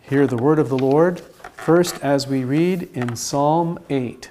Hear the word of the Lord, first as we read in Psalm 8.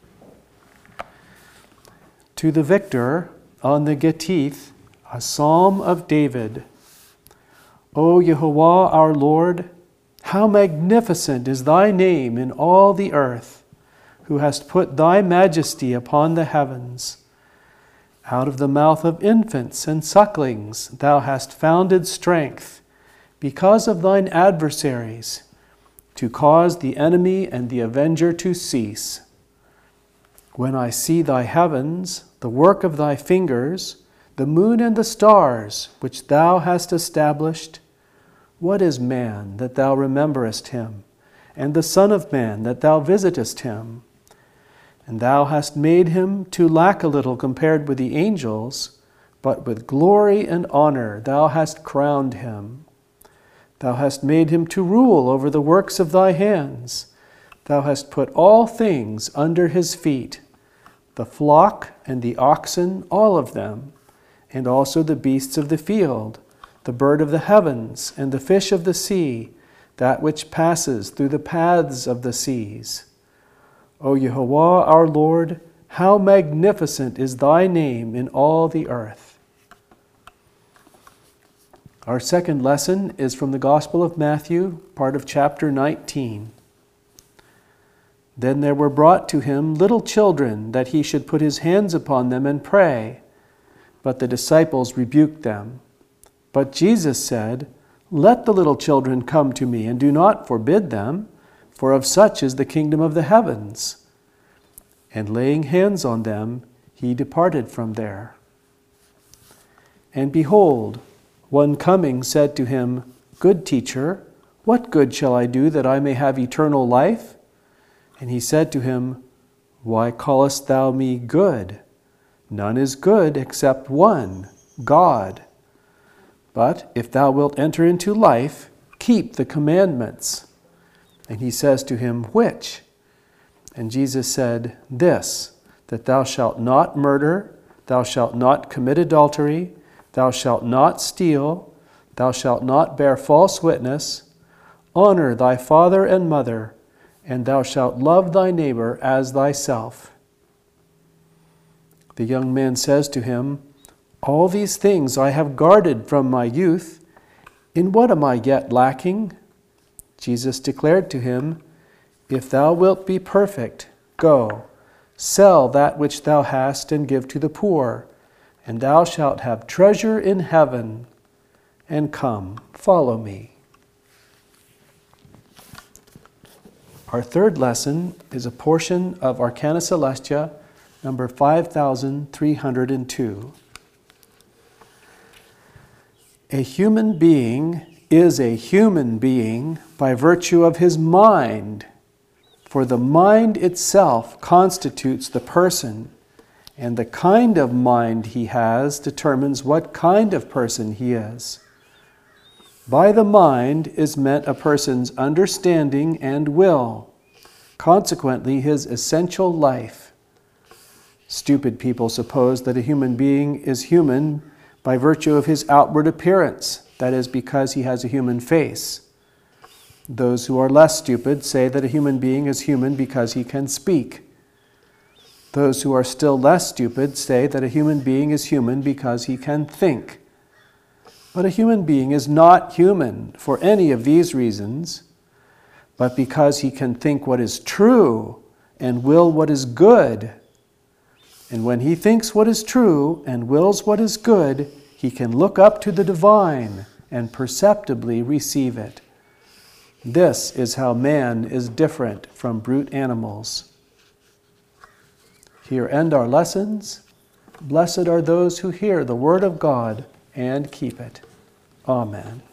To the victor on the Gittith, a psalm of David. O Yehovah our Lord, how magnificent is thy name in all the earth, who hast put thy majesty upon the heavens. Out of the mouth of infants and sucklings thou hast founded strength, because of thine adversaries, to cause the enemy and the avenger to cease. When I see thy heavens, the work of thy fingers, the moon and the stars, which thou hast established, what is man that thou rememberest him, and the Son of Man that thou visitest him? And thou hast made him to lack a little compared with the angels, but with glory and honor thou hast crowned him. Thou hast made him to rule over the works of thy hands. Thou hast put all things under his feet, the flock and the oxen, all of them, and also the beasts of the field, the bird of the heavens, and the fish of the sea, that which passes through the paths of the seas. O Yehovah our Lord, how magnificent is thy name in all the earth. Our second lesson is from the Gospel of Matthew, part of chapter 19. Then there were brought to him little children, that he should put his hands upon them and pray. But the disciples rebuked them. But Jesus said, Let the little children come to me, and do not forbid them, for of such is the kingdom of the heavens. And laying hands on them, he departed from there. And behold, one coming said to him, Good teacher, what good shall I do that I may have eternal life? And he said to him, Why callest thou me good? None is good except one, God. But if thou wilt enter into life, keep the commandments. And he says to him, Which? And Jesus said, This, that thou shalt not murder, thou shalt not commit adultery, thou shalt not steal, thou shalt not bear false witness, honor thy father and mother, and thou shalt love thy neighbor as thyself. The young man says to him, All these things I have guarded from my youth. In what am I yet lacking? Jesus declared to him, If thou wilt be perfect, go, sell that which thou hast and give to the poor, and thou shalt have treasure in heaven, and come, follow me. Our third lesson is a portion of Arcana Celestia, number 5302. A human being is a human being by virtue of his mind, for the mind itself constitutes the person, and the kind of mind he has determines what kind of person he is. By the mind is meant a person's understanding and will, consequently his essential life. Stupid people suppose that a human being is human by virtue of his outward appearance, that is, because he has a human face. Those who are less stupid say that a human being is human because he can speak. Those who are still less stupid say that a human being is human because he can think. But a human being is not human for any of these reasons, but because he can think what is true and will what is good. And when he thinks what is true and wills what is good, he can look up to the divine and perceptibly receive it. This is how man is different from brute animals. Here end our lessons. Blessed are those who hear the word of God and keep it. Amen.